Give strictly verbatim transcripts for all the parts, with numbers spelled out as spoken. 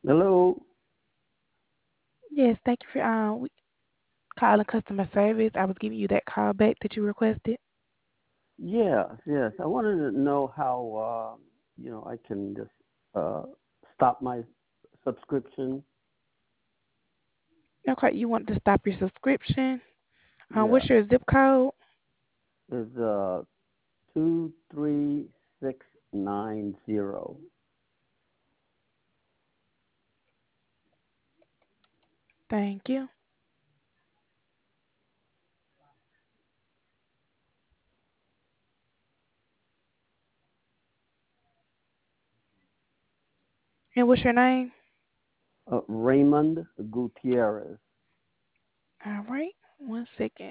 Hello. Yes, thank you for um we- calling customer service. I was giving you that call back that you requested. Yes, yes. I wanted to know how uh, you know I can just uh, stop my subscription. Okay, you want to stop your subscription? Um, Yeah, what's your zip code? is uh two three six nine zero. Thank you. And what's your name? Uh, Raymond Gutierrez. All right, one second.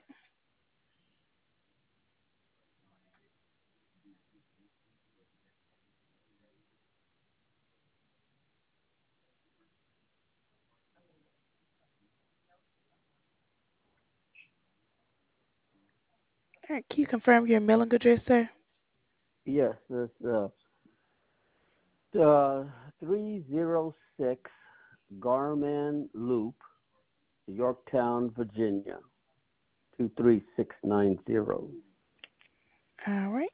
All right, can you confirm your mailing address, sir? Yes, it's uh, uh three zero six Garman Loop, Yorktown, Virginia two three six nine zero. All right.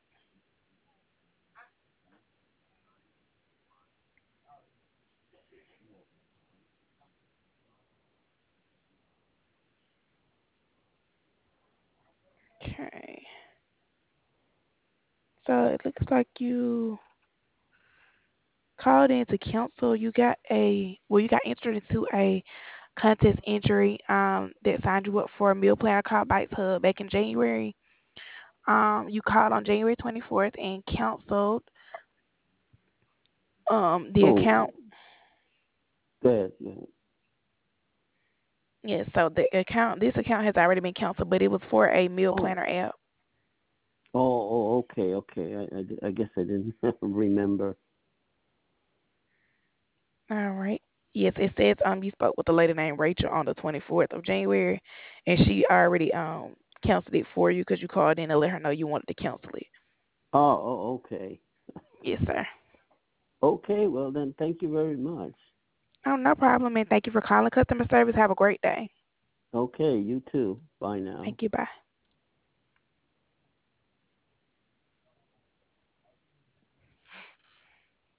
Okay. So it looks like you called in to cancel. You got a well, you got entered into a contest injury um that signed you up for a meal plan called Bites Hub back in January. Um, you called on January twenty-fourth and canceled um the Oh, account. good. Yeah. Yes, so the account this account has already been canceled, but it was for a meal Oh, planner app. Oh, oh, okay, okay. I, I, I guess I didn't remember. All right. Yes, it says um you spoke with a lady named Rachel on the twenty-fourth of January, and she already um canceled it for you because you called in to let her know you wanted to cancel it. Oh, oh, okay. Yes, sir. Okay, well then, thank you very much. Oh, no problem, and thank you for calling customer service. Have a great day. Okay, you too. Bye now. Thank you. Bye.